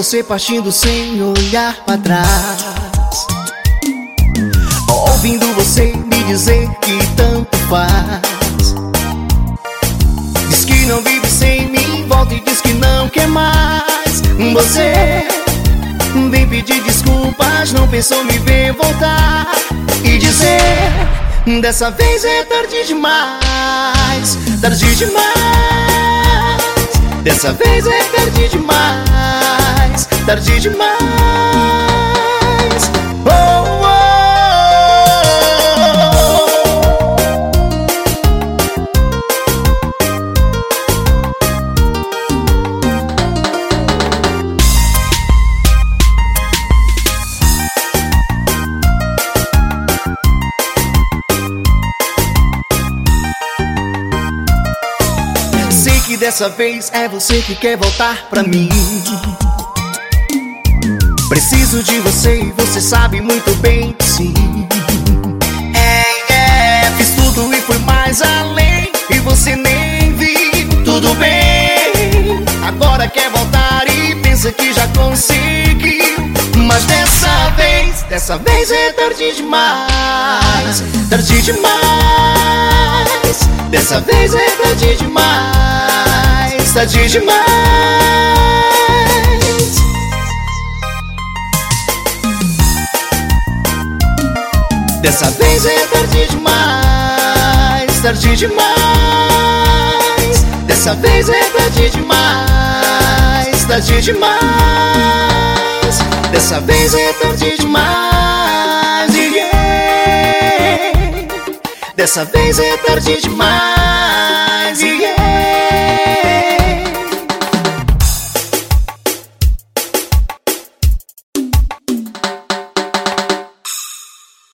você partindo sem olhar pra trás, ouvindo você me dizer que tanto faz. Diz que não vive sem mim, volta e diz que não quer mais. Você vem pedir desculpas, não pensou me ver voltar e dizer: dessa vez é tarde demais, tarde demais. Dessa vez é tarde demais, tarde demais. Oh, oh, oh. Sei que dessa vez é você que quer voltar pra mim. Preciso de você e você sabe muito bem que sim. Fiz tudo e fui mais além e você nem viu. Tudo bem, agora quer voltar e pensa que já conseguiu. Mas dessa vez é tarde demais, tarde demais. Dessa vez é tarde demais, tarde demais. Dessa vez é tarde demais, tarde demais. Dessa vez é tarde demais, tarde demais. Dessa vez é tarde demais, yeah. Dessa vez é tarde demais, yeah.